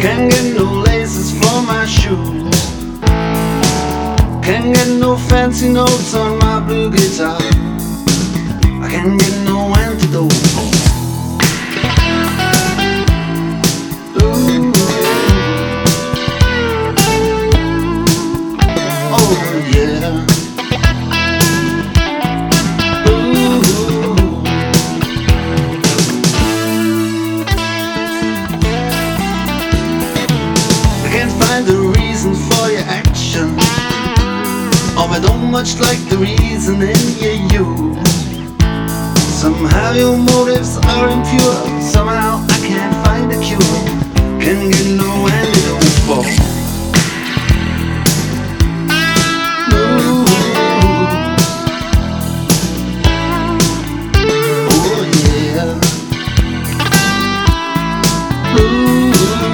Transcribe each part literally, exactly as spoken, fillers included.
Can't get no laces for my shoes. Can't get no fancy notes on my blue guitar. I can't get no antidote. Ooh. Oh yeah. The reason for your action, or I don't much like the reasoning you use. Somehow your motives are impure. Somehow I can't find a cure. Can't get no antidote for. Ooh. Oh yeah. Ooh.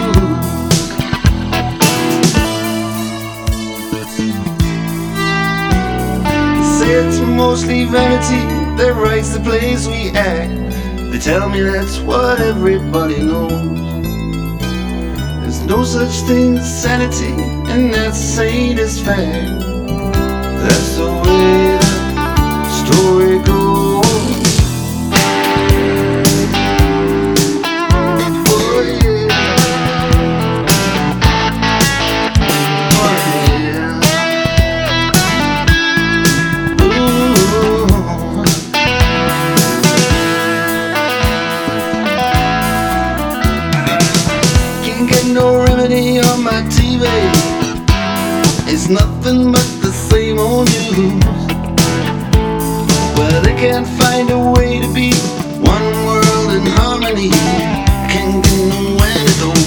It's mostly vanity that writes the plays we act. They tell me that's what everybody knows. There's no such thing as sanity, and that sadist fact. That's the way the story goes. Oh yeah. Oh yeah. No remedy on my T V. It's nothing but the same old news. Well, they can't find a way to be one world in harmony. Can't get no antidote.